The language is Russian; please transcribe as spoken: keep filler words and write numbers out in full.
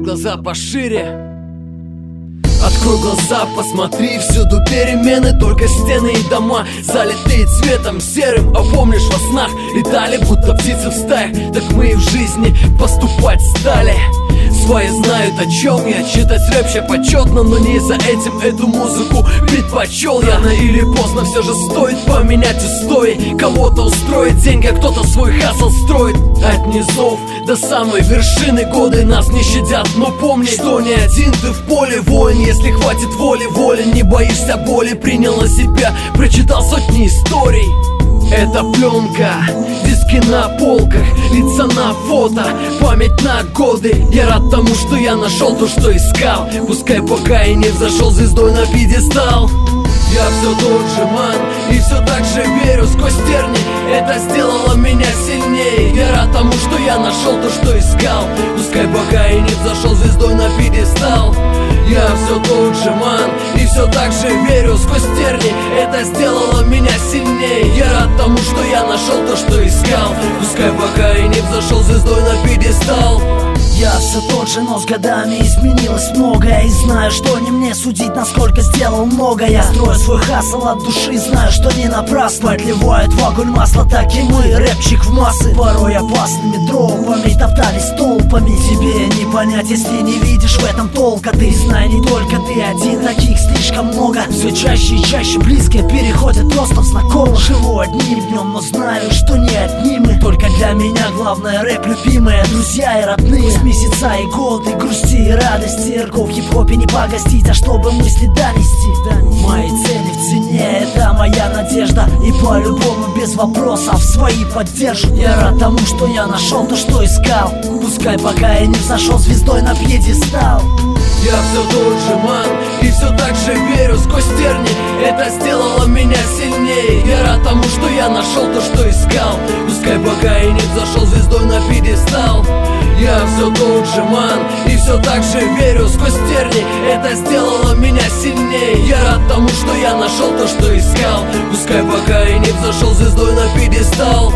глаза пошире. Открой глаза, посмотри, всюду перемены, только стены и дома, залитые цветом серым. А помнишь, во снах летали, будто птицы в стаях? Так мы и в жизни поступать стали. Свои знают, о чем я. Читать рэп ща почетно, но не за этим эту музыку предпочел я. Рано или поздно все же стоит поменять устои, кого-то устроить деньги, а кто-то свой хасл строит. От низов до самой вершины годы нас не щадят, но помни, что не один ты в поле воин. Если хватит воли, волен, не боишься боли, принял на себя, прочитал сотни историй. Это пленка, диски на полках, лица на фото, память на годы. Я рад тому, что я нашел то, что искал, пускай пока и не взошел звездой на пьедестал. Я все тот же ман и все так же верю сквозь терни. Это сделало меня сильнее. Я рад тому, что я нашел то, что искал, пускай пока и не взошел звездой на пьедестал. Я все тот же ман и все так же верю сквозь терни. Это сделало меня сильнее. Я рад тому, что я нашел то, что искал, пускай пока и не взошел звездой на пьедестал. Я все тот же, но с годами изменилось многое. И знаю, что не мне судить, насколько сделал многое. Строю свой хасл от души, знаю, что не напрасно. Подливают в огонь масло, так и мы, рэпчик в массы. Порой опасными дровами топтались толпами. Тебе не понять, если не видишь в этом толка. Ты знай, не только ты один, таких слишком много. Все чаще и чаще близкие переходят просто в знакомых. Живу одним днем, но знаю, что не одни мы. Только для меня главное рэп любимые, друзья и родные. Месяца и годы, грусти и радости. Эрго в хип-хопе не погостить, а чтобы мысли донести. Мои цели в цене, это моя надежда. И по-любому без вопросов свои поддержу. Я рад тому, что я нашел то, что искал, пускай пока я не взошел звездой на пьедестал. Я все тот же ман и все так же верю сквозь терни. Это сделало меня сильнее. Я рад тому, что я нашел то, что искал, пускай пока и не взошел звездой на пьедестал. Я все тот же ман и все так же верю сквозь терни. Это сделало меня сильнее. Я рад тому, что я нашел то, что искал, пускай пока и не взошел звездой на пьедестал.